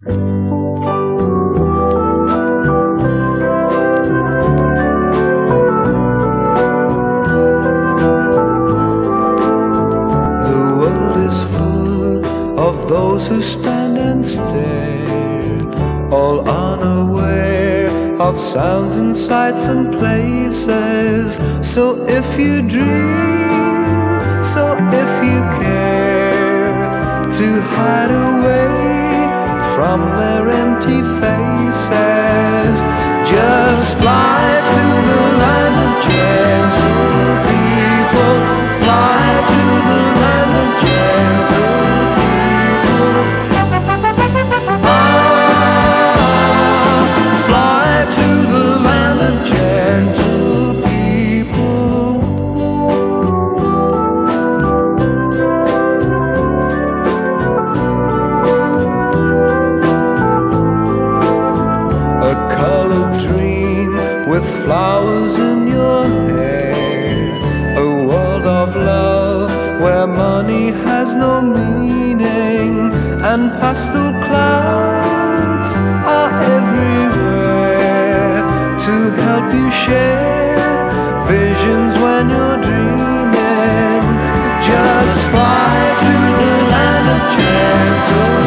Of those who stand and stare, all unaware of sounds and sights and places. So if you dream, so if you care to hide away from their empty faces, just fly to the land of gentle people. Fly to the land of gentle with flowers in your hair, a world of love where money has no meaning and pastel clouds are everywhere to help you share visions when you're dreaming. Just fly to the land of gentle